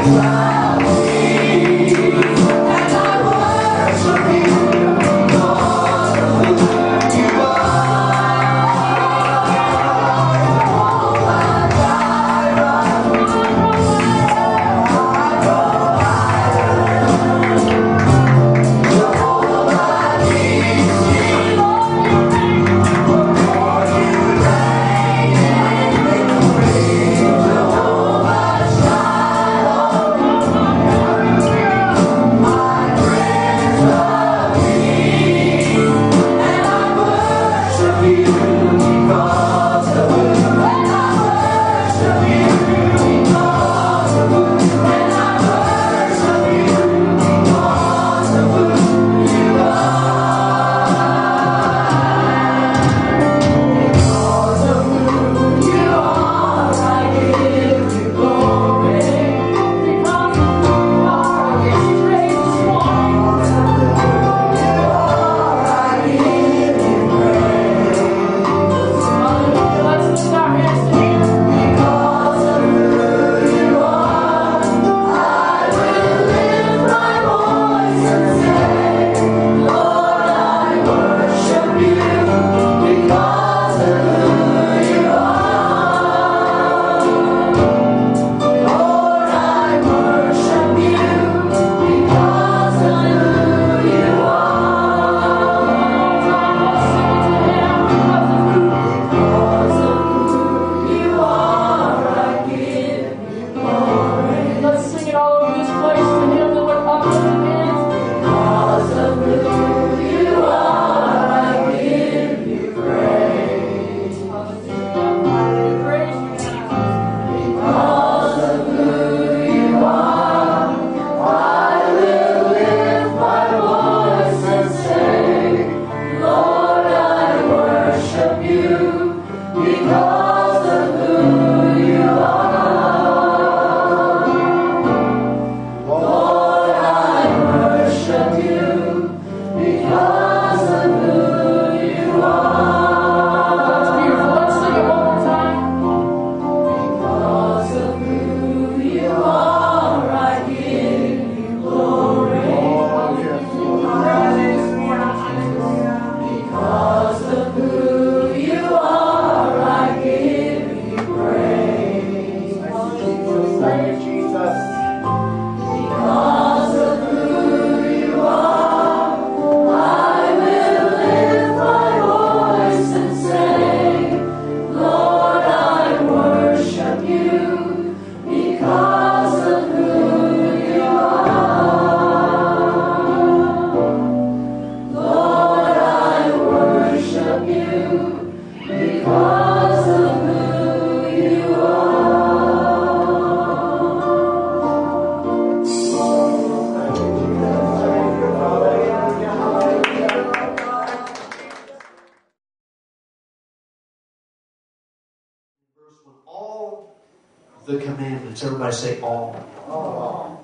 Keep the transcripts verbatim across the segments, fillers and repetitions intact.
the commandments. Everybody say all. All.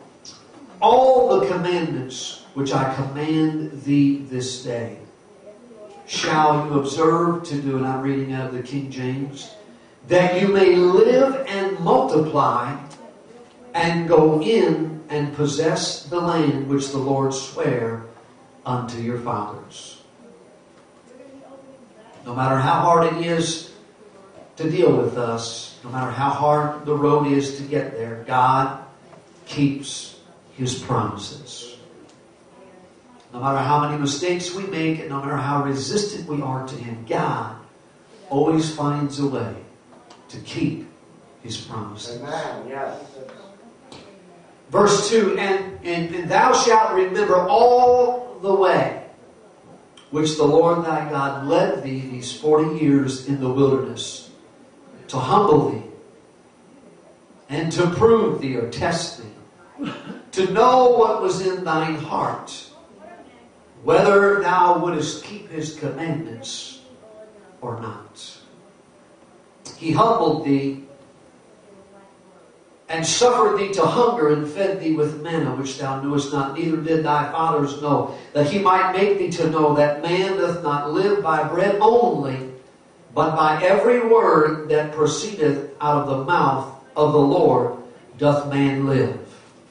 All the commandments which I command thee this day shall you observe to do, and I'm reading out of the King James, that you may live and multiply and go in and possess the land which the Lord sware unto your fathers. No matter how hard it is to deal with us, no matter how hard the road is to get there, God keeps His promises. No matter how many mistakes we make, and no matter how resistant we are to Him, God always finds a way to keep His promises. Amen. Yes. Verse two, and, and, and thou shalt remember all the way which the Lord thy God led thee these forty years in the wilderness, to humble thee, and to prove thee or test thee, to know what was in thine heart, whether thou wouldest keep His commandments or not. He humbled thee, and suffered thee to hunger, and fed thee with manna, which thou knewest not, neither did thy fathers know, that He might make thee to know that man doth not live by bread only, but by every word that proceedeth out of the mouth of the Lord doth man live.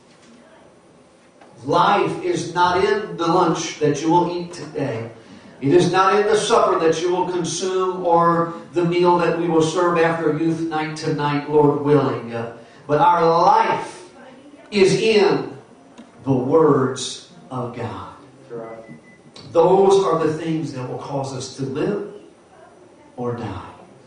Life is not in the lunch that you will eat today. It is not in the supper that you will consume or the meal that we will serve after youth night tonight, Lord willing. Uh, but our life is in the words of God. Those are the things that will cause us to live or die.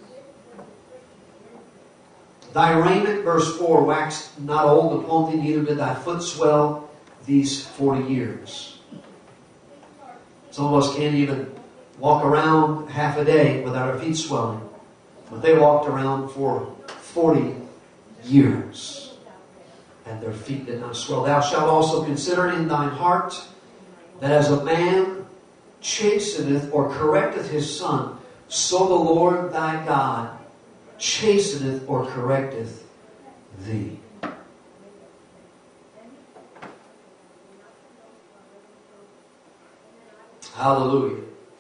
Thy raiment, verse four, waxed not old upon thee, neither did thy foot swell these forty years. Some of us can't even walk around half a day without our feet swelling. But they walked around for forty years, and their feet did not swell. Thou shalt also consider in thine heart that as a man chasteneth or correcteth his son, so the Lord thy God chasteneth or correcteth thee. Hallelujah.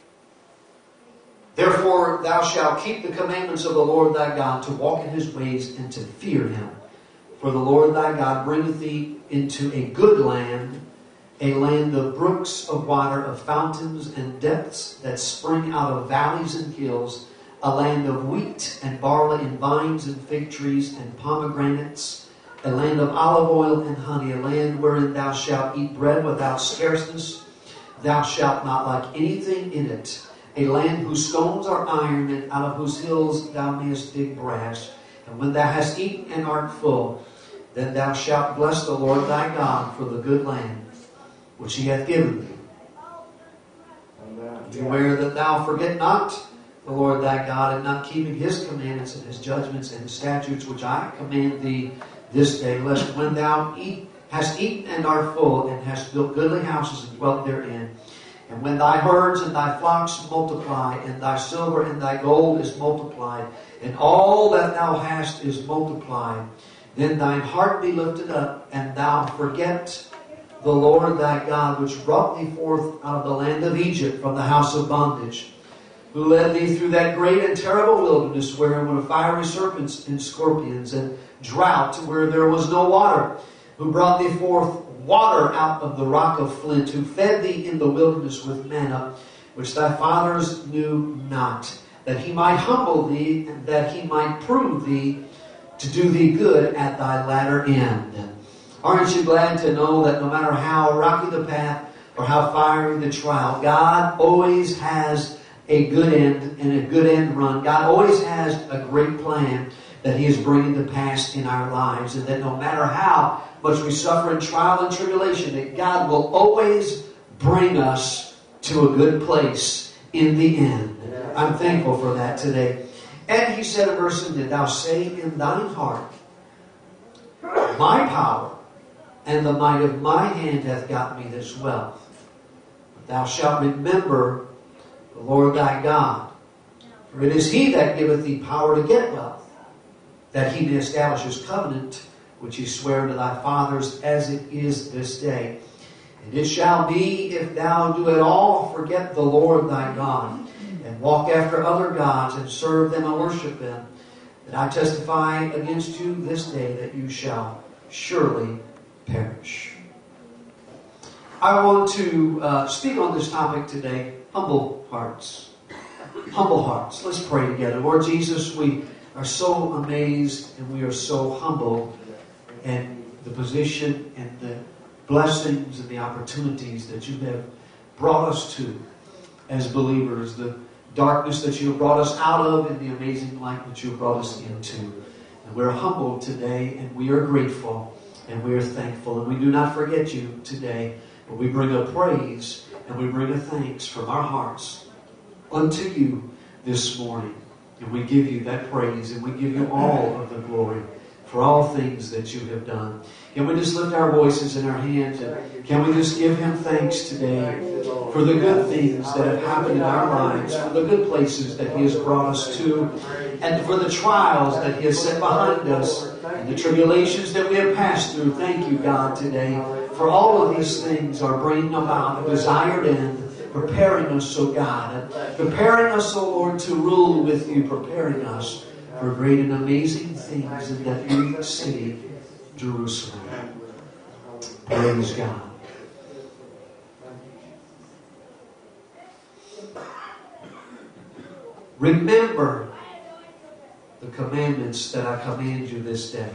Therefore thou shalt keep the commandments of the Lord thy God, to walk in his ways and to fear him. For the Lord thy God bringeth thee into a good land, a land of brooks of water, of fountains and depths that spring out of valleys and hills, a land of wheat and barley and vines and fig trees and pomegranates, a land of olive oil and honey, a land wherein thou shalt eat bread without scarceness. Thou shalt not lack anything in it. A land whose stones are iron, and out of whose hills thou mayest dig brass. And when thou hast eaten and art full, then thou shalt bless the Lord thy God for the good land which he hath given thee. Beware that thou forget not the Lord thy God, in not keeping his commandments and his judgments and his statutes, which I command thee this day, lest when thou eat, hast eaten and art full, and hast built goodly houses and dwelt therein, and when thy herds and thy flocks multiply, and thy silver and thy gold is multiplied, and all that thou hast is multiplied, then thine heart be lifted up, and thou forget the Lord thy God, which brought thee forth out of the land of Egypt from the house of bondage, who led thee through that great and terrible wilderness, wherein were fiery serpents and scorpions, and drought where there was no water, who brought thee forth water out of the rock of flint, who fed thee in the wilderness with manna, which thy fathers knew not, that he might humble thee, and that he might prove thee, to do thee good at thy latter end. Aren't you glad to know that no matter how rocky the path or how fiery the trial, God always has a good end and a good end run. God always has a great plan that he is bringing to pass in our lives, and that no matter how much we suffer in trial and tribulation, that God will always bring us to a good place in the end. I'm thankful for that today. And he said in verse ten, thou say in thine heart, my power and the might of my hand hath got me this wealth. But thou shalt remember the Lord thy God, for it is he that giveth thee power to get wealth, that he may establish his covenant, which he sware unto thy fathers, as it is this day. And it shall be, if thou do at all forget the Lord thy God, and walk after other gods, and serve them and worship them, that I testify against you this day that you shall surely perish. I want to uh, speak on this topic today, humble hearts. Humble hearts. Let's pray together. Lord Jesus, we are so amazed and we are so humble in the position and the blessings and the opportunities that you have brought us to as believers, the darkness that you have brought us out of and the amazing light that you have brought us into. And we're humbled today, and we are grateful, and we are thankful, and we do not forget you today, but we bring a praise and we bring a thanks from our hearts unto you this morning. And we give you that praise, and we give you all of the glory for all things that you have done. Can we just lift our voices in our hands, and can we just give him thanks today for the good things that have happened in our lives, for the good places that he has brought us to, and for the trials that he has set behind us, and the tribulations that we have passed through. Thank you, God, today, for all of these things are bringing about a desired end, preparing us, oh God, preparing us, oh Lord, to rule with you, preparing us for great and amazing things in that new city, Jerusalem. Praise God. remember the commandments that I command you this day.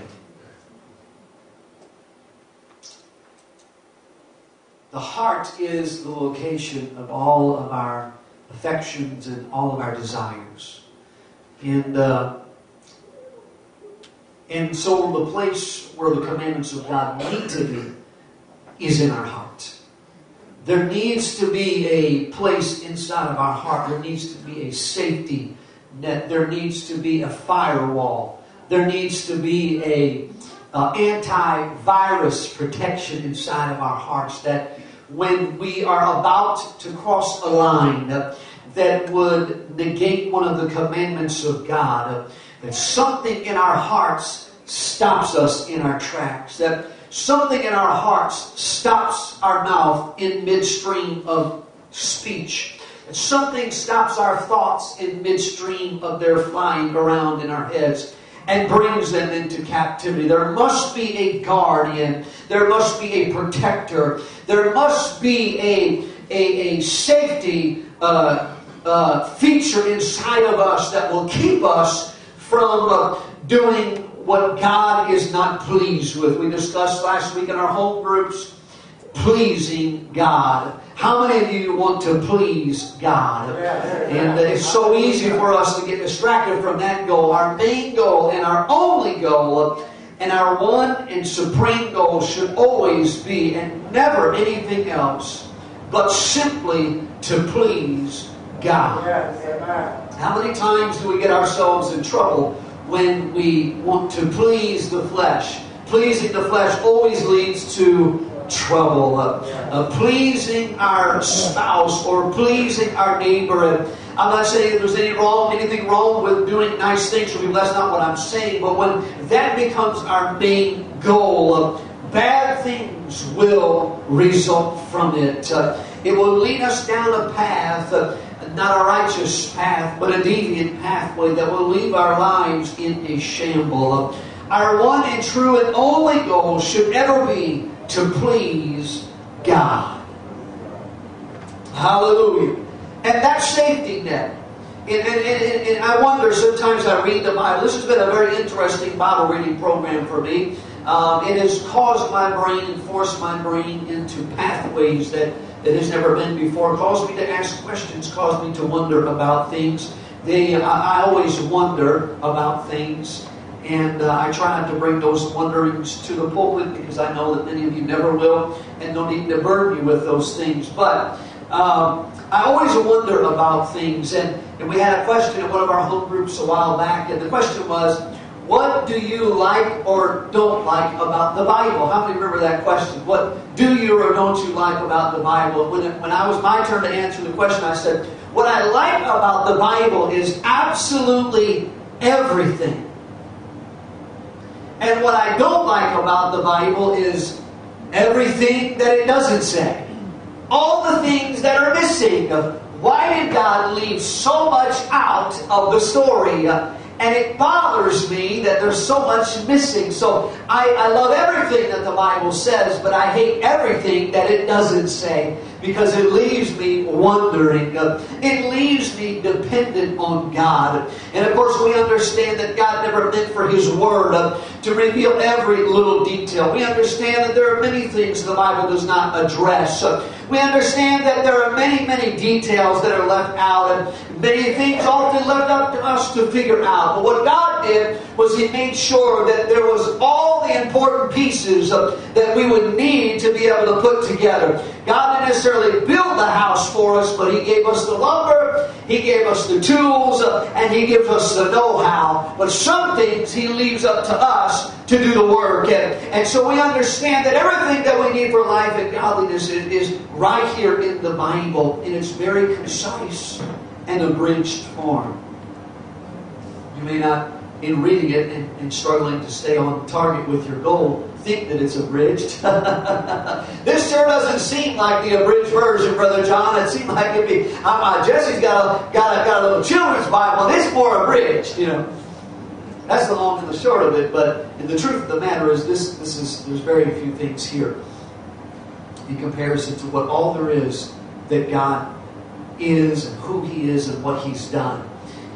The heart is the location of all of our affections and all of our desires. And, uh, and so the place where the commandments of God need to be is in our heart. There needs to be a place inside of our heart. There needs to be a safety net. There needs to be a firewall. There needs to be a uh, antivirus protection inside of our hearts, that when we are about to cross a line uh, that would negate one of the commandments of God, uh, that something in our hearts stops us in our tracks, that something in our hearts stops our mouth in midstream of speech, that something stops our thoughts in midstream of their flying around in our heads and brings them into captivity. There must be a guardian. There must be a protector. There must be a, a, a safety uh, uh, feature inside of us that will keep us from uh, doing what God is not pleased with. We discussed last week in our home groups, pleasing God. How many of you want to please God? And it's so easy for us to get distracted from that goal. Our main goal and our only goal and our one and supreme goal should always be, and never anything else, but simply to please God. How many times do we get ourselves in trouble when we want to please the flesh? Pleasing the flesh always leads to trouble. Uh, uh, pleasing our spouse or pleasing our neighbor. And I'm not saying there's any wrong, anything wrong with doing nice things for people. That's not what I'm saying. But when that becomes our main goal, uh, bad things will result from it. Uh, it will lead us down a path, uh, not a righteous path, but a deviant pathway that will leave our lives in a shamble. Uh, our one and true and only goal should ever be to please God. Hallelujah. And that safety net. And, and, and, and I wonder, sometimes I read the Bible. This has been a very interesting Bible reading program for me. Um, it has caused my brain and forced my brain into pathways that, that has never been before. Caused me to ask questions. Caused me to wonder about things. They, I, I always wonder about things. And uh, I try not to bring those wonderings to the pulpit, because I know that many of you never will, and don't need to burden you with those things. But um, I always wonder about things. And, and we had a question in one of our home groups a while back, and the question was, what do you like or don't like about the Bible? How many remember that question? What do you or don't you like about the Bible? When, it, when I was my turn to answer the question, I said, what I like about the Bible is absolutely everything. And what I don't like about the Bible is everything that it doesn't say. All the things that are missing. Why did God leave so much out of the story? And it bothers me that there's so much missing. So I, I love everything that the Bible says, but I hate everything that it doesn't say, because it leaves me wondering. Uh, it leaves me dependent on God. And of course we understand that God never meant for His Word uh, to reveal every little detail. We understand that there are many things the Bible does not address. Uh, we understand that there are many, many details that are left out, and many things often left up to us to figure out. But what God did was He made sure that there was all the important pieces uh, that we would need to be able to put together. God didn't necessarily build the house for us, but He gave us the lumber, He gave us the tools, uh, and He gives us the know-how. But some things He leaves up to us to do the work. And, and so we understand that everything that we need for life and godliness is, is right here in the Bible, in its very concise and abridged form. You may not, in reading it and, and struggling to stay on target with your goal, think that it's abridged. This sure doesn't seem like the abridged version, Brother John. It seemed like it'd be, uh, Jesse's got a, got, a, got a little children's Bible. This is more abridged, you know. That's the long and the short of it. But the truth of the matter is, this, this is there's very few things here in comparison to what all there is that God is and who He is and what He's done.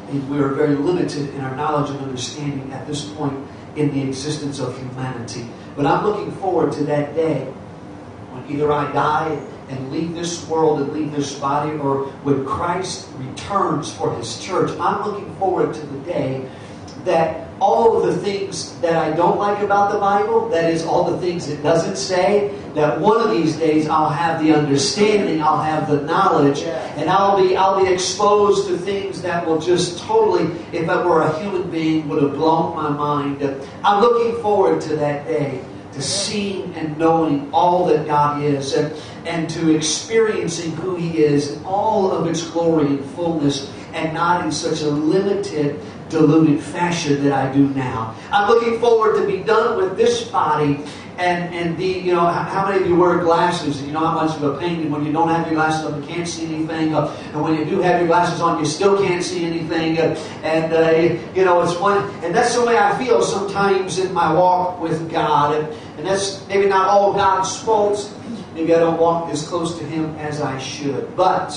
And we are very limited in our knowledge and understanding at this point in the existence of humanity. But I'm looking forward to that day when either I die and leave this world and leave this body, or when Christ returns for His church. I'm looking forward to the day that all of the things that I don't like about the Bible, that is, all the things it doesn't say, that one of these days I'll have the understanding, I'll have the knowledge, and I'll be I'll be exposed to things that will just totally, if I were a human being, would have blown my mind. I'm looking forward to that day, to seeing and knowing all that God is, and, and to experiencing who He is in all of its glory and fullness, and not in such a limited, diluted fashion that I do now. I'm looking forward to be done with this body and, and be, you know, how many of you wear glasses? You know how much of a pain when you don't have your glasses on, you can't see anything. Uh, and when you do have your glasses on, you still can't see anything. Uh, and, uh, you know, it's one, and that's the way I feel sometimes in my walk with God. And, and that's maybe not all God's fault. Maybe I don't walk as close to Him as I should. But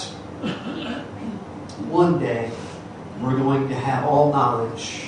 one day, we're going to have all knowledge.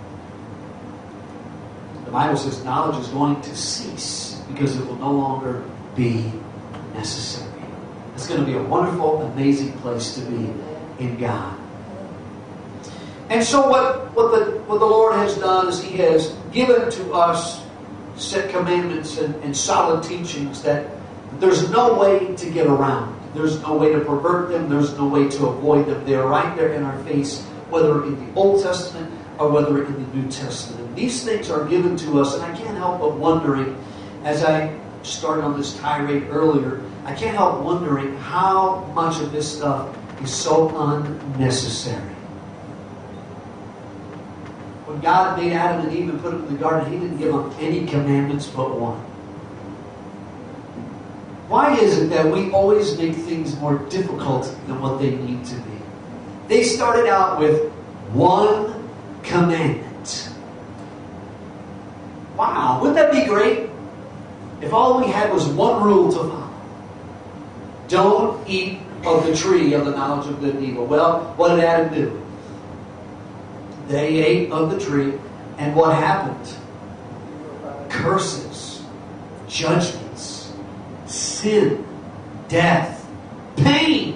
The Bible says knowledge is going to cease because it will no longer be necessary. It's going to be a wonderful, amazing place to be in God. And so what, what, the, what the Lord has done is He has given to us set commandments and, and solid teachings that there's no way to get around. There's no way to pervert them. There's no way to avoid them. They're right there in our face, whether in the Old Testament or whether in the New Testament. And these things are given to us, and I can't help but wondering, as I started on this tirade earlier, I can't help wondering how much of this stuff is so unnecessary. When God made Adam and Eve and put them in the garden, He didn't give them any commandments but one. Why is it that we always make things more difficult than what they need to be? They started out with one commandment. Wow, wouldn't that be great? If all we had was one rule to follow. Don't eat of the tree of the knowledge of good and evil. Well, what did Adam do? They ate of the tree, and what happened? Curses, judgments, sin, death, pain.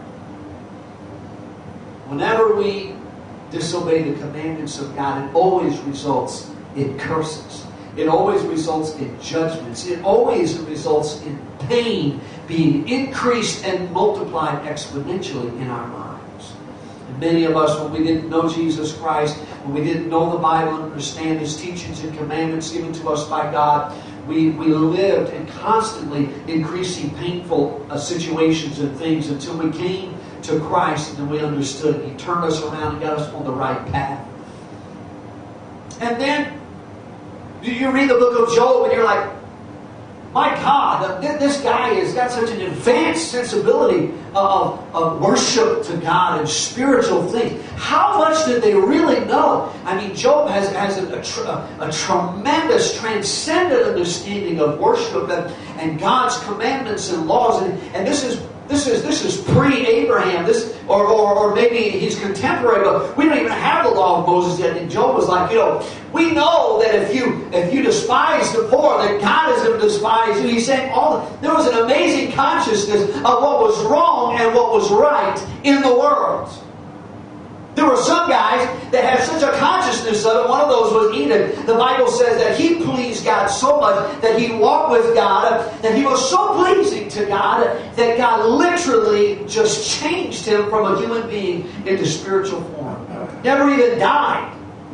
Whenever we disobey the commandments of God, it always results in curses. It always results in judgments. It always results in pain being increased and multiplied exponentially in our lives. And many of us, when we didn't know Jesus Christ, when we didn't know the Bible and understand His teachings and commandments given to us by God, we, we lived in constantly increasing painful uh, situations and things until we came to Christ, and then we understood. He turned us around and got us on the right path. And then you read the book of Job and you're like, my God, this guy has got such an advanced sensibility of, of worship to God and spiritual things. How much did they really know? I mean, Job has, has a, a, a tremendous, transcendent understanding of worship and, and God's commandments and laws. And, and this is This is this is pre-Abraham, this or, or or maybe he's contemporary, but we don't even have the law of Moses yet. And Job was like, you know, we know that if you if you despise the poor, that God is going to despise you. He's saying all there was an amazing consciousness of what was wrong and what was right in the world. There were some guys that had such a consciousness of it. One of those was Enoch. The Bible says that he pleased God so much that he walked with God, that he was so pleasing to God that God literally just changed him from a human being into spiritual form. Never even died.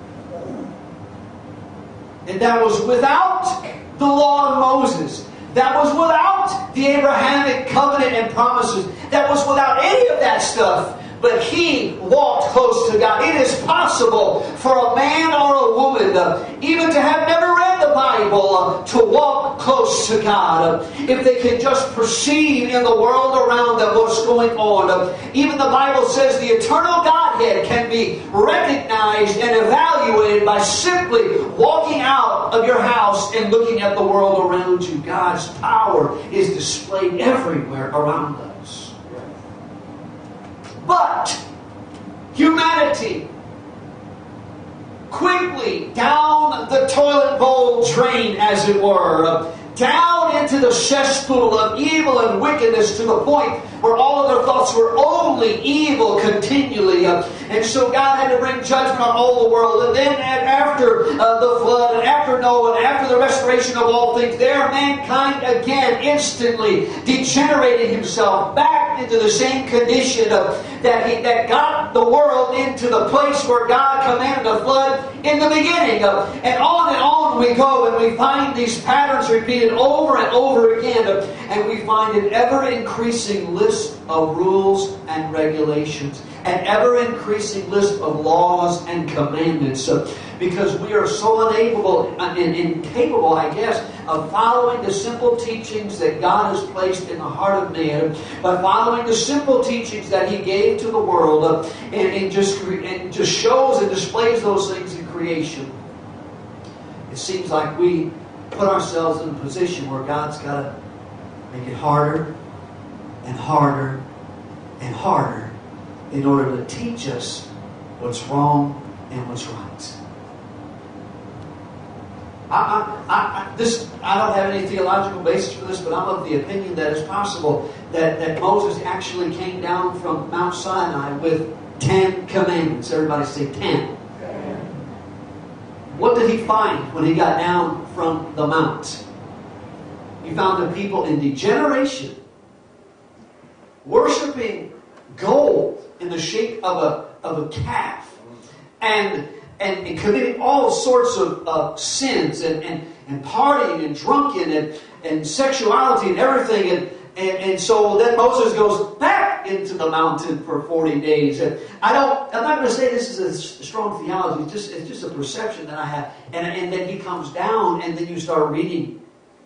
And that was without the law of Moses. That was without the Abrahamic covenant and promises. That was without any of that stuff. But he walked close to God. It is possible for a man or a woman, uh, even to have never read the Bible, uh, to walk close to God. Uh, if they can just perceive in the world around them what's going on. Uh, even the Bible says the eternal Godhead can be recognized and evaluated by simply walking out of your house and looking at the world around you. God's power is displayed everywhere around us. But humanity quickly down the toilet bowl drain, as it were, down into the cesspool of evil and wickedness, to the point where all of their thoughts were only evil continually. And so God had to bring judgment on all the world. And then after uh, the flood, and after Noah, and after the restoration of all things, there mankind again instantly degenerated himself back into the same condition of, that, he, that got the world into the place where God commanded a flood in the beginning. Of, and on and on we go, and we find these patterns repeated over and over again. Of, and we find an ever-increasing list of rules and regulations, an ever-increasing list of laws and commandments, uh, because we are so unable and incapable, I guess, of following the simple teachings that God has placed in the heart of man, by following the simple teachings that He gave to the world, uh, and, and just and just shows and displays those things in creation. It seems like we put ourselves in a position where God's got to make it harder and harder and harder in order to teach us what's wrong and what's right. I, I, I, this, I don't have any theological basis for this, but I'm of the opinion that it's possible that, that Moses actually came down from Mount Sinai with ten commandments. Everybody say ten. What did he find when he got down from the mount? He found the people in degeneration, worshiping gold in the shape of a, of a calf, and, and, and committing all sorts of uh, sins, and, and, and partying and drunken and, and sexuality and everything. And, and, and so then Moses goes back into the mountain for forty days. And I don't, I'm not going to say this is a strong theology. It's just, it's just a perception that I have. And, and then he comes down, and then you start reading.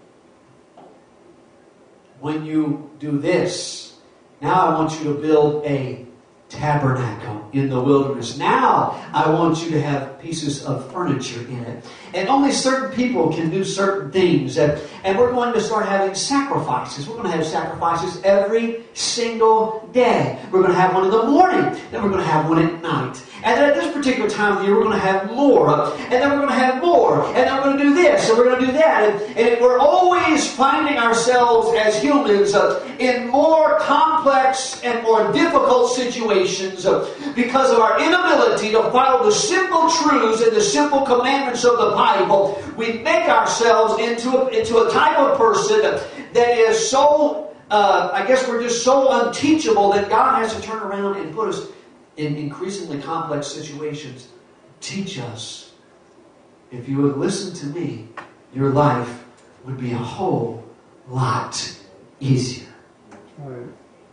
When you do this, now I want you to build a tabernacle in the wilderness. Now I want you to have pieces of furniture in it. And only certain people can do certain things. And, and we're going to start having sacrifices. We're going to have sacrifices every single day. We're going to have one in the morning. Then we're going to have one at night. And then at this particular time of the year, we're going to have more. And then we're going to have more. And then we're going to do this. And we're going to do that. And, and we're always finding ourselves as humans uh, in more complex and more difficult situations uh, because of our inability to follow the simple truths and the simple commandments of the Bible. We make ourselves into a, into a type of person that is so, uh, I guess we're just so unteachable that God has to turn around and put us in increasingly complex situations. Teach us. If you would listen to me, your life would be a whole lot easier. Right.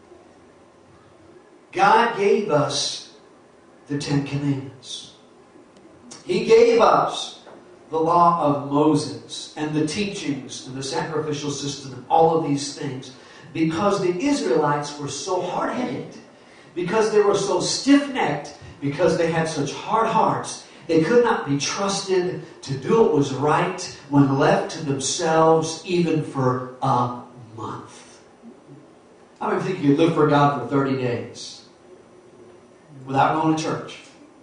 God gave us the Ten Commandments. He gave us the law of Moses and the teachings and the sacrificial system and all of these things because the Israelites were so hard-headed, because they were so stiff-necked, because they had such hard hearts. They could not be trusted to do what was right when left to themselves even for a month. I don't think you could live for God for thirty days without going to church.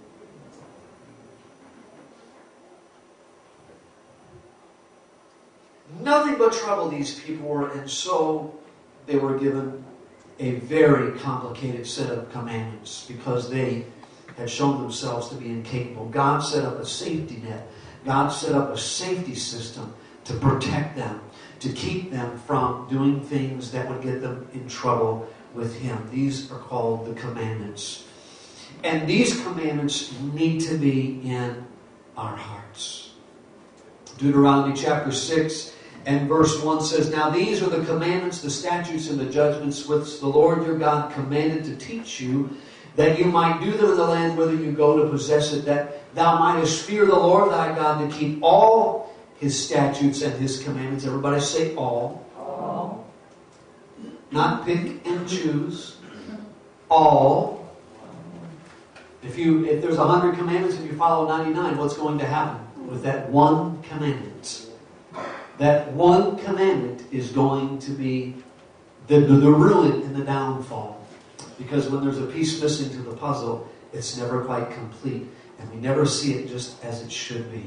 Nothing but trouble these people were, and so they were given a very complicated set of commandments because they had shown themselves to be incapable. God set up a safety net. God set up a safety system to protect them, to keep them from doing things that would get them in trouble with Him. These are called the commandments. And these commandments need to be in our hearts. Deuteronomy chapter six and verse one says, "Now these are the commandments, the statutes, and the judgments which the Lord your God commanded to teach you, that you might do them in the land whither you go to possess it, that thou mightest fear the Lord thy God, to keep all His statutes and His commandments." Everybody say all. All. Not pick and choose. All. If you if there's a hundred commandments and you follow ninety-nine, what's going to happen with that one commandment? That one commandment is going to be the, the, the ruin and the downfall. Because when there's a piece missing to the puzzle, it's never quite complete. and we never see it just as it should be.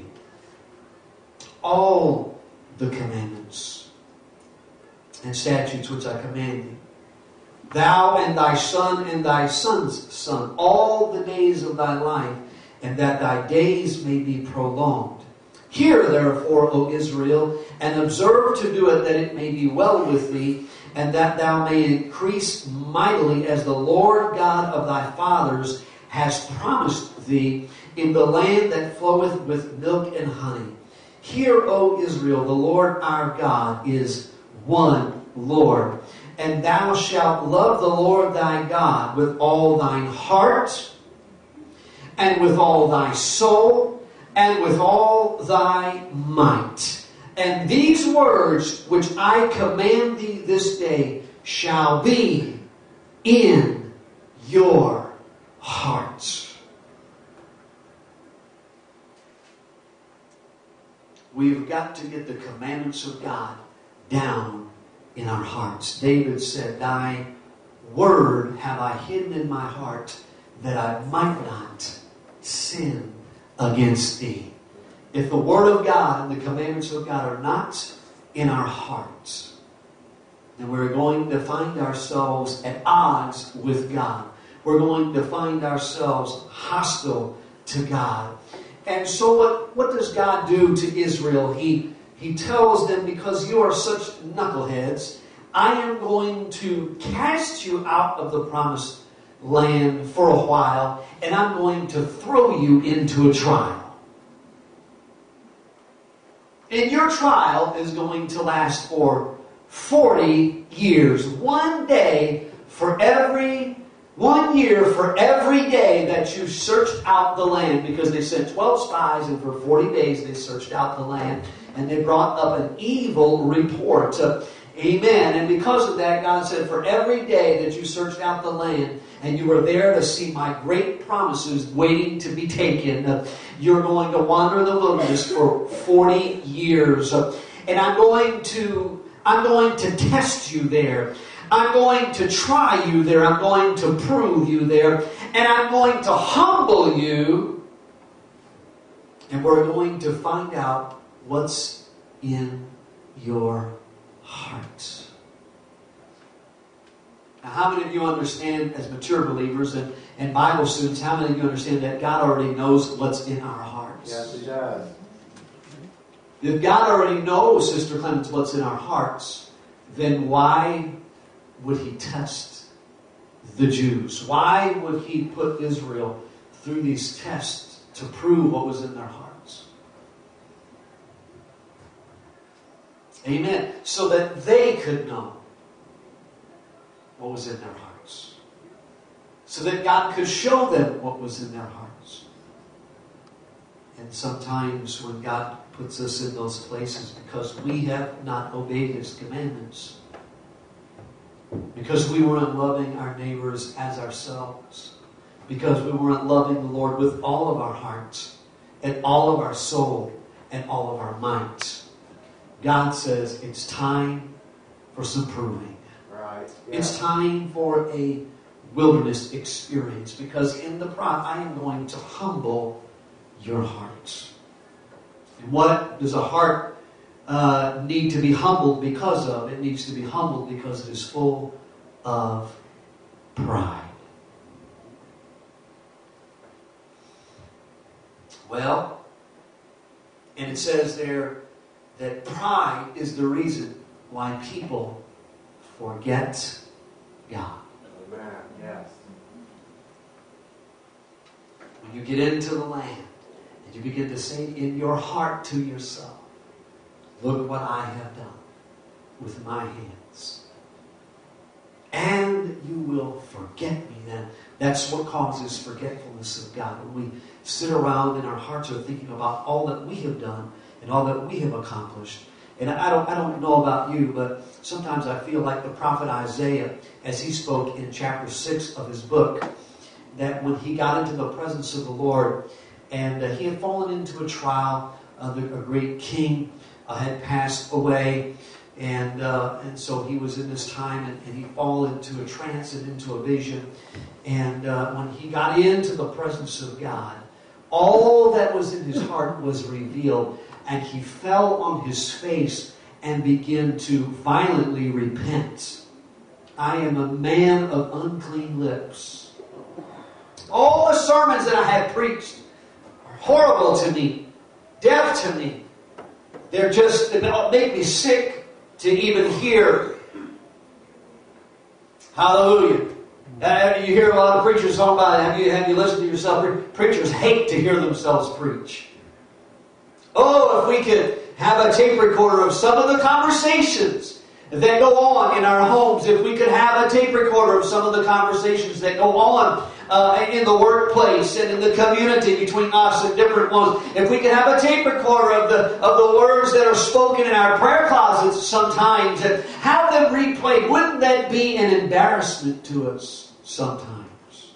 All the commandments and statutes which I command thee, thou and thy son and thy son's son, all the days of thy life, and that thy days may be prolonged. Hear therefore, O Israel, and observe to do it, that it may be well with thee, and that thou may increase mightily, as the Lord God of thy fathers has promised thee, in the land that floweth with milk and honey. Hear, O Israel, the Lord our God is one Lord. And thou shalt love the Lord thy God with all thine heart, and with all thy soul, and with all thy might. And these words which I command thee this day shall be in your hearts. We've got to get the commandments of God down in our hearts. David said, thy word have I hidden in my heart, that I might not sin against thee. If the word of God and the commandments of God are not in our hearts, then we're going to find ourselves at odds with God. We're going to find ourselves hostile to God. And so what, what does God do to Israel? He, he tells them, because you are such knuckleheads, I am going to cast you out of the promised land for a while, and I'm going to throw you into a trial. And your trial is going to last for forty years. One day for every, one year for every day that you searched out the land. Because they sent twelve spies, and for forty days they searched out the land. And they brought up an evil report. Uh, amen. And because of that, God said, for every day that you searched out the land, and you were there to see my great promises waiting to be taken, uh, you're going to wander in the wilderness for forty years. Uh, and I'm going to, I'm going to test you there. I'm going to try you there. I'm going to prove you there. And I'm going to humble you. And we're going to find out what's in your heart. Now, how many of you understand, as mature believers and, and Bible students, how many of you understand that God already knows what's in our hearts? Yes, He does. If God already knows, Sister Clemens, what's in our hearts, then why would He test the Jews? Why would He put Israel through these tests to prove what was in their hearts? Amen. So that they could know what was in their hearts. So that God could show them what was in their hearts. And sometimes when God puts us in those places because we have not obeyed His commandments, because we weren't loving our neighbors as ourselves, because we weren't loving the Lord with all of our hearts and all of our soul and all of our might, God says it's time for some proving. Right. Yeah. It's time for a wilderness experience, because in the process I am going to humble your hearts. And what does a heart uh, need to be humbled because of? It needs to be humbled because it is full of pride. Well, and it says there that pride is the reason why people forget God. Amen. Yes. When you get into the land and you begin to say in your heart to yourself, look what I have done with my hands. And you will forget me then. That's what causes forgetfulness of God. When we sit around and our hearts are thinking about all that we have done and all that we have accomplished. And I don't, I don't know about you, but sometimes I feel like the prophet Isaiah, as he spoke in chapter six of his book, that when he got into the presence of the Lord, and uh, he had fallen into a trial, uh, the, a great king uh, had passed away, and uh, and so he was in this time, and, and he fell into a trance and into a vision. And uh, when he got into the presence of God, all that was in his heart was revealed, and he fell on his face and began to violently repent. I am a man of unclean lips. All the sermons that I have preached are horrible to me, deaf to me. They're just, they make me sick to even hear. Hallelujah. Uh, you hear a lot of preachers talking about it. Have you, have you listened to yourself? Preachers hate to hear themselves preach. Oh, if we could have a tape recorder of some of the conversations that go on in our homes. If we could have a tape recorder of some of the conversations that go on uh, in the workplace and in the community between us and different ones. If we could have a tape recorder of the of the words that are spoken in our prayer closets sometimes and have them replayed, wouldn't that be an embarrassment to us sometimes?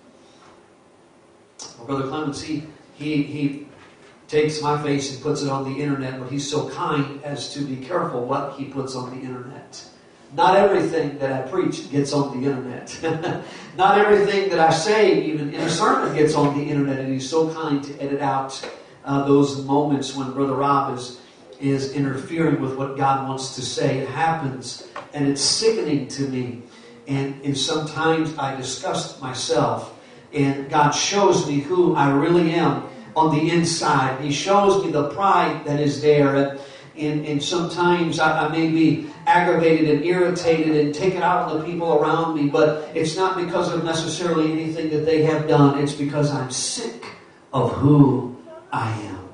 Well, Brother Clements, he he he takes my face and puts it on the internet, but he's so kind as to be careful what he puts on the internet. Not everything that I preach gets on the internet. Not everything that I say, even in a sermon, gets on the internet, and he's so kind to edit out uh, those moments when Brother Rob is, is interfering with what God wants to say. It happens, and it's sickening to me. And, and sometimes I disgust myself, and God shows me who I really am on the inside. He shows me the pride that is there. And, and, and sometimes I, I may be aggravated and irritated and take it out on the people around me. But it's not because of necessarily anything that they have done. It's because I'm sick of who I am.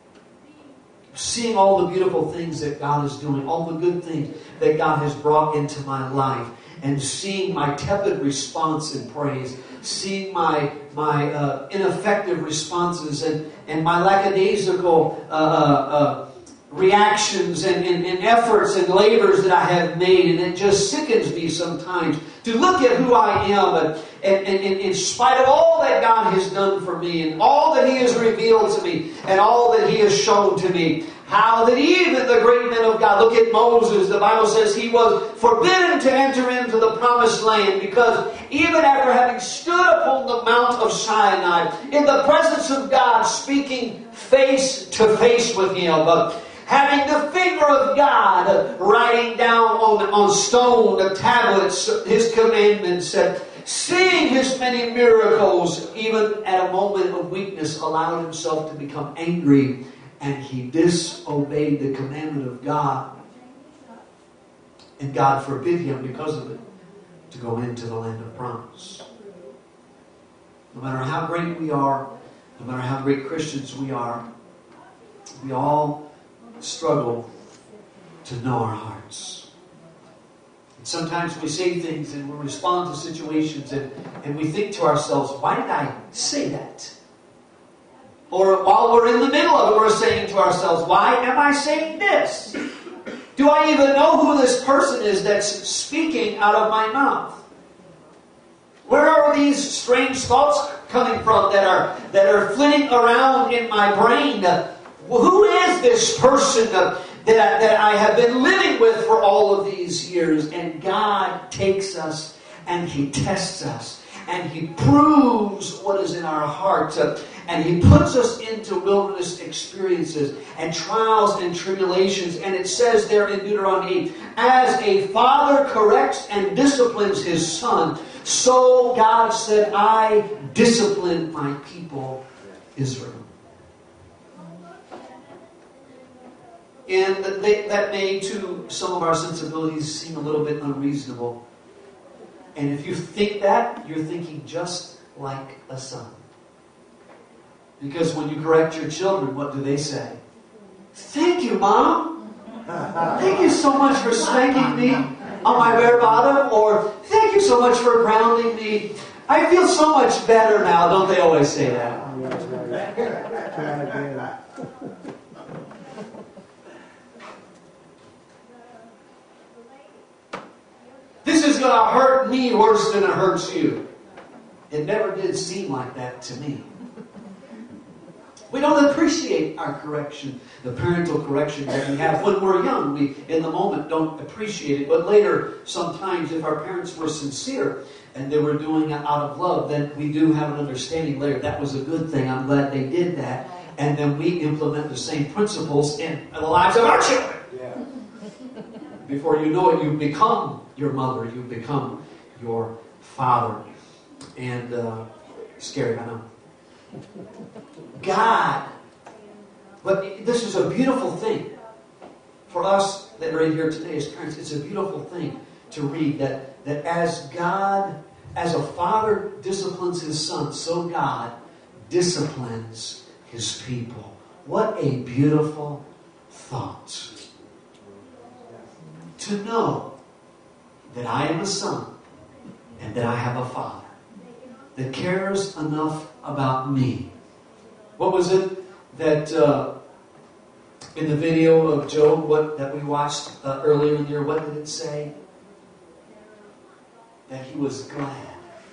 Seeing all the beautiful things that God is doing, all the good things that God has brought into my life, and seeing my tepid response in praise, seeing my my uh, ineffective responses and, and my lackadaisical uh, uh, reactions and, and, and efforts and labors that I have made. And it just sickens me sometimes to look at who I am and, and, and, and in spite of all that God has done for me and all that He has revealed to me and all that He has shown to me. How that even the great men of God, look at Moses, the Bible says he was forbidden to enter into the promised land because even after having stood upon the Mount of Sinai, in the presence of God, speaking face to face with Him, uh, having the finger of God uh, writing down on, on stone, the tablets, His commandments, uh, seeing His many miracles, even at a moment of weakness, allowed Himself to become angry. And he disobeyed the commandment of God. And God forbid him, because of it, to go into the land of promise. No matter how great we are, no matter how great Christians we are, we all struggle to know our hearts. And sometimes we say things and we respond to situations and, and we think to ourselves, why did I say that? Or while we're in the middle of it, we're saying to ourselves, why am I saying this? Do I even know who this person is that's speaking out of my mouth? Where are these strange thoughts coming from that are that are flitting around in my brain? Uh, who is this person uh, that, that I have been living with for all of these years? And God takes us and He tests us and He proves what is in our heart. Uh, And He puts us into wilderness experiences and trials and tribulations. And it says there in Deuteronomy eight, as a father corrects and disciplines his son, so God said, I discipline my people, Israel. And they, that may, to some of our sensibilities, seem a little bit unreasonable. And if you think that, you're thinking just like a son. Because when you correct your children, what do they say? Thank you, Mom. Thank you so much for spanking me on my bare bottom. Or thank you so much for grounding me. I feel so much better now. Don't they always say that? This is going to hurt me worse than it hurts you. It never did seem like that to me. We don't appreciate our correction, the parental correction that we have when we're young. We, in the moment, don't appreciate it. But later, sometimes, if our parents were sincere and they were doing it out of love, then we do have an understanding later. That was a good thing. I'm glad they did that. And then we implement the same principles in the lives of our children. Yeah. Before you know it, you become your mother. You become your father. And uh, scary, I know. God, but this is a beautiful thing for us that are in here today as parents. It's a beautiful thing to read that, that as God, as a father disciplines his son, so God disciplines his people. What a beautiful thought. To know that I am a son and that I have a father that cares enough about me. What was it that uh, in the video of Job what that we watched uh, earlier in the year, what did it say? That he was glad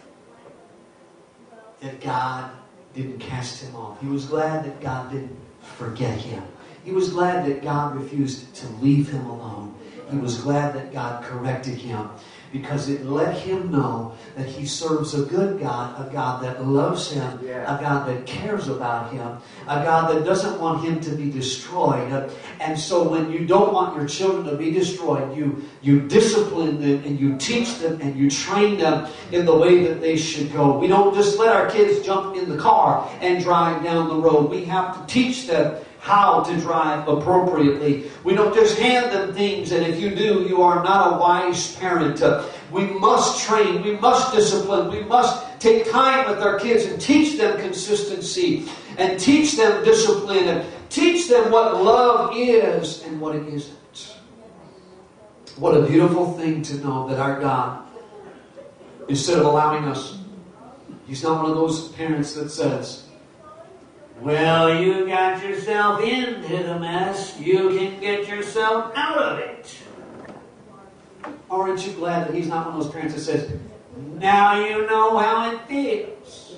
that God didn't cast him off. He was glad that God didn't forget him. He was glad that God refused to leave him alone. He was glad that God corrected him, because it let him know that he serves a good God, a God that loves him, yeah. a God that cares about him, a God that doesn't want him to be destroyed. And so when you don't want your children to be destroyed, you, you discipline them and you teach them and you train them in the way that they should go. We don't just let our kids jump in the car and drive down the road. We have to teach them how to drive appropriately. We don't just hand them things, and if you do, you are not a wise parent. Uh, we must train, we must discipline, we must take time with our kids and teach them consistency, and teach them discipline, and teach them what love is and what it isn't. What a beautiful thing to know that our God, instead of allowing us, He's not one of those parents that says, well, you got yourself into the mess. You can get yourself out of it. Aren't you glad that he's not one of those parents that says, now you know how it feels.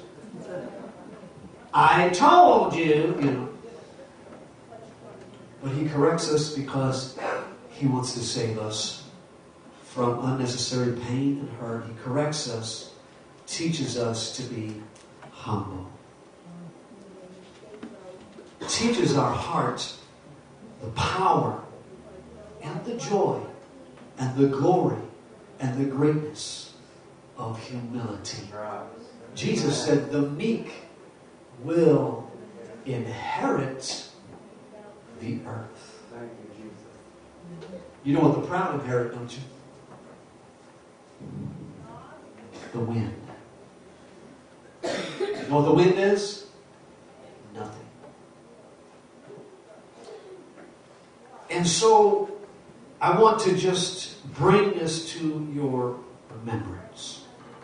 I told you, you know. But he corrects us because he wants to save us from unnecessary pain and hurt. He corrects us, teaches us to be humble. Teaches our heart the power and the joy and the glory and the greatness of humility. Right. Jesus said the meek will inherit the earth. Thank you, Jesus. You know what the proud inherit, don't you? The wind. You know what the wind is? Nothing. And so, I want to just bring this to your remembrance.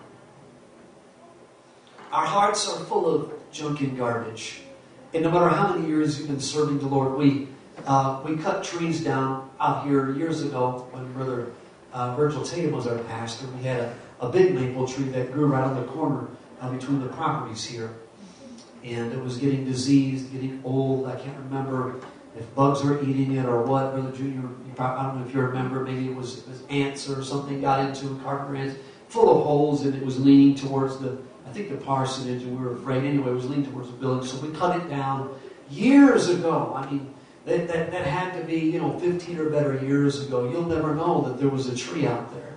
Our hearts are full of junk and garbage. And no matter how many years you've been serving the Lord, we uh, we cut trees down out here years ago when Brother uh, Virgil Tatum was our pastor. We had a, a big maple tree that grew right on the corner uh, between the properties here. And it was getting diseased, getting old. I can't remember if bugs were eating it or what. Brother Junior, you probably, I don't know if you remember, maybe it was, it was ants or something got into it, carpenter ants, full of holes, and it was leaning towards the, I think the parsonage, and we were afraid anyway, it was leaning towards the building. So we cut it down years ago. I mean, that, that, that had to be, you know, fifteen or better years ago. You'll never know that there was a tree out there.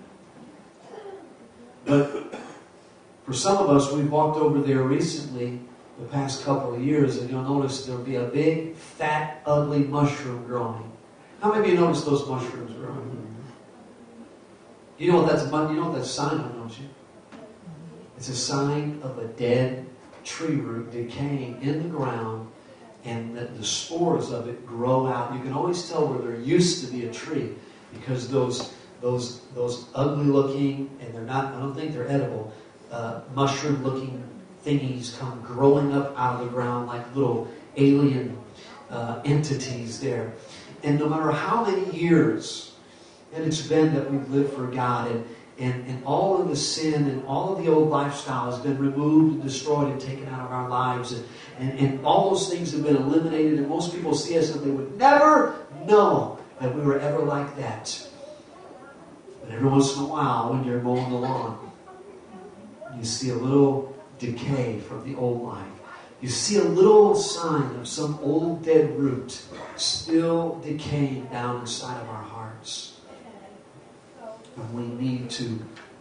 But for some of us, we've walked over there recently, the past couple of years, and you'll notice there'll be a big, fat, ugly mushroom growing. How many of you noticed those mushrooms growing? You know what that's about? You know what that's a sign of, don't you? It's a sign of a dead tree root decaying in the ground, and that the spores of it grow out. You can always tell where there used to be a tree, because those those those ugly looking, and they're not, I don't think they're edible, uh, mushroom looking thingies come growing up out of the ground like little alien uh, entities there. And no matter how many years that it's been that we've lived for God, and, and, and all of the sin and all of the old lifestyle has been removed and destroyed and taken out of our lives. And, and, and all those things have been eliminated. And most people see us and they would never know that we were ever like that. But every once in a while, when you're mowing the lawn, you see a little decay from the old life. You see a little sign of some old dead root still decaying down inside of our hearts. And we need to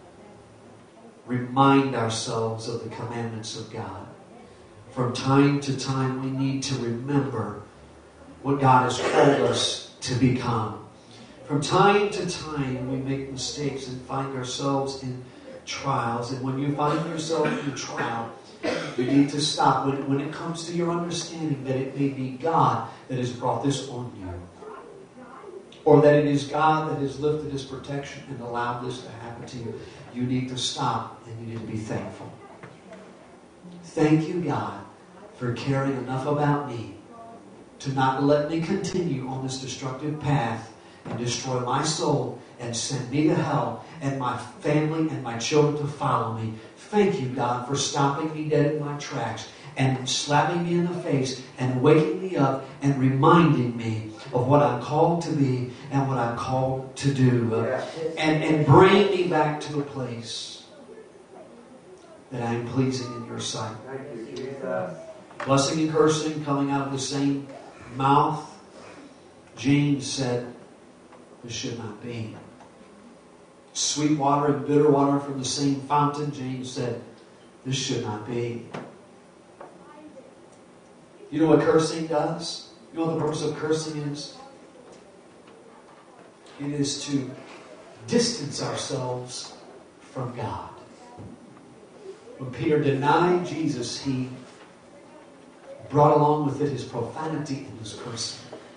remind ourselves of the commandments of God. From time to time, we need to remember what God has called us to become. From time to time, we make mistakes and find ourselves in trials. And when you find yourself in a trial, you need to stop. When, when it comes to your understanding that it may be God that has brought this on you, or that it is God that has lifted His protection and allowed this to happen to you, you need to stop and you need to be thankful. Thank you, God, for caring enough about me to not let me continue on this destructive path and destroy my soul and send me to hell and my family and my children to follow me. Thank you, God, for stopping me dead in my tracks and slapping me in the face and waking me up and reminding me of what I'm called to be and what I'm called to do. Uh, and, and bring me back to a place that I am pleasing in your sight. Thank you, Jesus. Blessing and cursing coming out of the same mouth. James said, this should not be. Sweet water and bitter water from the same fountain. James said, this should not be. You know what cursing does? You know what the purpose of cursing is? It is to distance ourselves from God. When Peter denied Jesus, he brought along with it his profanity and his cursing.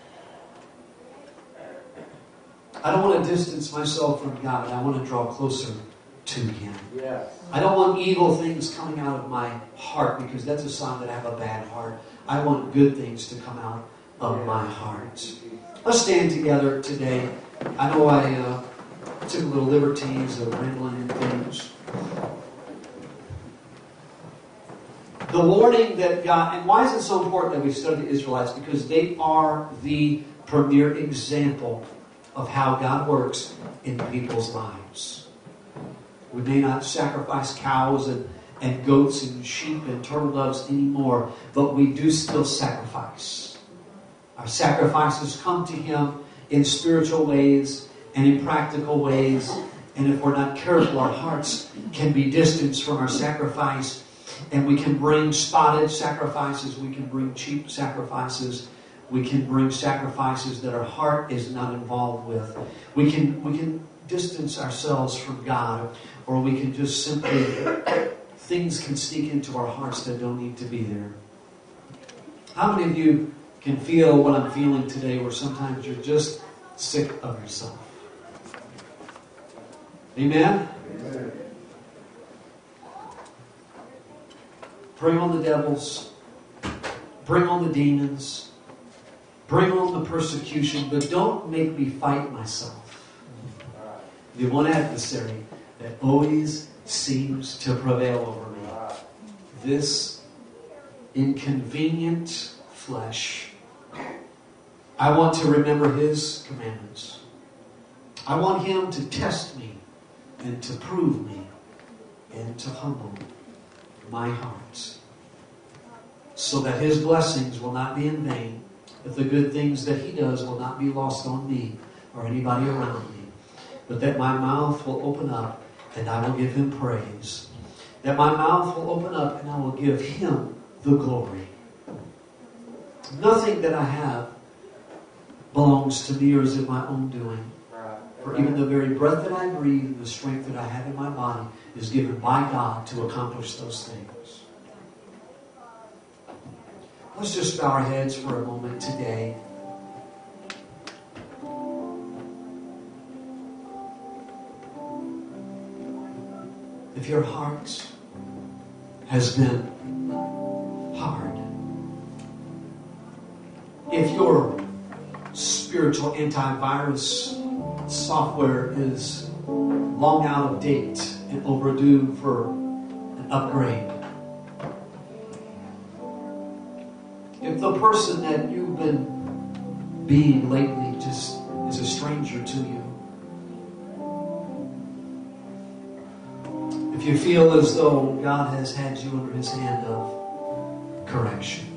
I don't want to distance myself from God. I want to draw closer to Him. Yes. I don't want evil things coming out of my heart, because that's a sign that I have a bad heart. I want good things to come out of my heart. Let's stand together today. I know I uh, took a little liberties of rambling and things. The warning that God, and why is it so important that we study the Israelites? Because they are the premier example of how God works in people's lives. We may not sacrifice cows and, and goats and sheep and turtle doves anymore, but we do still sacrifice. Our sacrifices come to Him in spiritual ways and in practical ways. And if we're not careful, our hearts can be distanced from our sacrifice. And we can bring spotted sacrifices. We can bring cheap sacrifices. We can bring sacrifices that our heart is not involved with. We can we can distance ourselves from God, or we can just simply, things can sneak into our hearts that don't need to be there. How many of you can feel what I'm feeling today, where sometimes you're just sick of yourself? Amen? Amen. Bring on the devils. Bring on the demons. Bring on the persecution, but don't make me fight myself. The one adversary that always seems to prevail over me. This inconvenient flesh. I want to remember His commandments. I want Him to test me and to prove me and to humble my heart, so that His blessings will not be in vain, that the good things that He does will not be lost on me or anybody around me, but that my mouth will open up and I will give Him praise. That my mouth will open up and I will give Him the glory. Nothing that I have belongs to me or is of my own doing. For even the very breath that I breathe and the strength that I have in my body is given by God to accomplish those things. Let's just bow our heads for a moment today. If your heart has been hard, if your spiritual antivirus software is long out of date and overdue for an upgrade. If the person that you've been being lately just is a stranger to you, if you feel as though God has had you under His hand of correction,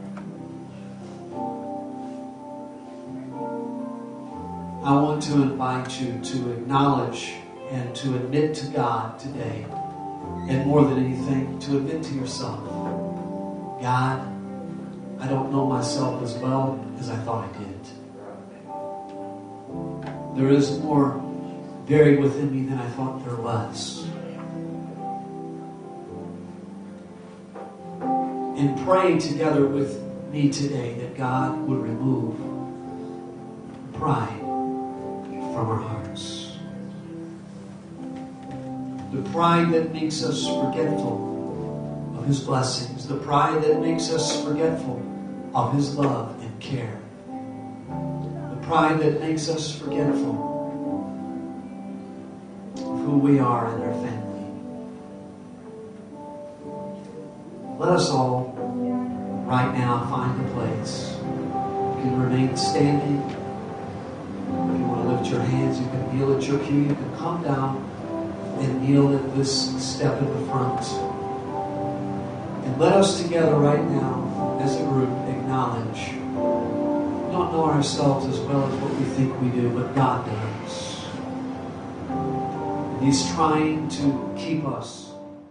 I want to invite you to acknowledge and to admit to God today, and more than anything, to admit to yourself, God, I don't know myself as well as I thought I did. There is more buried within me than I thought there was. And pray together with me today that God would remove pride from our hearts. The pride that makes us forgetful of His blessings. The pride that makes us forgetful of His love and care. The pride that makes us forgetful of who we are in our family. Let us all right now find a place. You can remain standing. If you want to lift your hands, you can kneel at your pew. You can come down and kneel at this step in the front. And let us together right now, as a group, acknowledge we don't know ourselves as well as what we think we do, but God does. And He's trying to keep us